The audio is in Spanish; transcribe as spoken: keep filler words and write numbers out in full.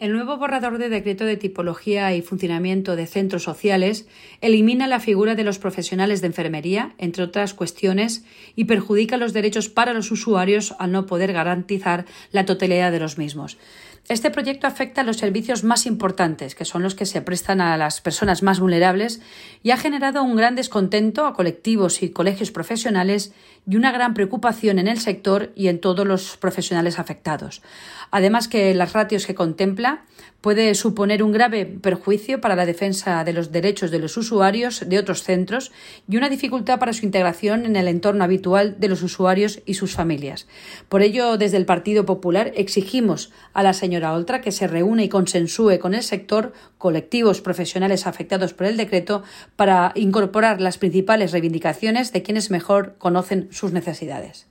El nuevo borrador de decreto de tipología y funcionamiento de centros sociales elimina la figura de los profesionales de enfermería, entre otras cuestiones, y perjudica los derechos para los usuarios al no poder garantizar la totalidad de los mismos. Este proyecto afecta a los servicios más importantes, que son los que se prestan a las personas más vulnerables, y ha generado un gran descontento a colectivos y colegios profesionales y una gran preocupación en el sector y en todos los profesionales afectados. Además que las ratios que contempla puede suponer un grave perjuicio para la defensa de los derechos de los usuarios de otros centros y una dificultad para su integración en el entorno habitual de los usuarios y sus familias. Por ello, desde el Partido Popular exigimos a la señora Oltra que se reúna y consensúe con el sector, colectivos profesionales afectados por el decreto, para incorporar las principales reivindicaciones de quienes mejor conocen sus necesidades.